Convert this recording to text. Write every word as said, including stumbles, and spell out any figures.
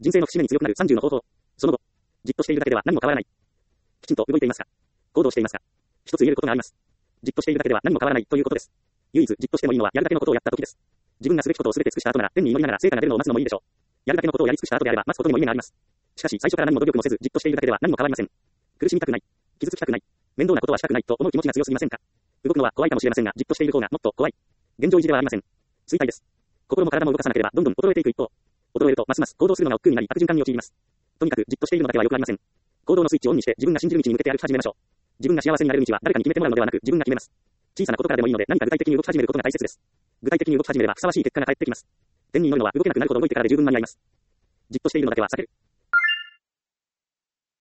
人生の節目に強くなるさんじゅうの方法。その後、じっとしているだけでは何も変わらない。きちんと動いていますか？行動していますか？一つ言えることがあります。じっとしているだけでは何も変わらないということです。唯一じっとしてもいいのはやるだけのことをやった時です。自分がすべきことをすべて尽くした後なら天に祈りながら成果が出るのを待つのもいいでしょう。やるだけのことをやり尽くした後であれば待つことにも意味があります。しかし最初から何も努力もせずじっとしているだけでは何も変わりません。苦しみたくない、傷つきたくない、面倒なことはしたくないと思う気持ちが強すぎませんか？動くのは怖いかもしれませんが、じっとしている方がもっと怖い。現状維持ではありません。衰退です。心も体も動かさなければどんどん衰えていく一方、衰えるとますます行動するのが億劫になり悪循環に陥ります。とにかくじっとしているのだけは良くありません。行動のスイッチをオンにして自分が信じる道に向けて歩き始めましょう。自分が幸せになれる道は誰かに決めてもらうのではなく自分が決めます。小さなことからでもいいので何か具体的に動き始めることが大切です。具体的に動き始めればふさわしい結果が返ってきます。天に祈るのは動けなくなるほど動いてからで十分間に合います。じっとしているのだけは避ける。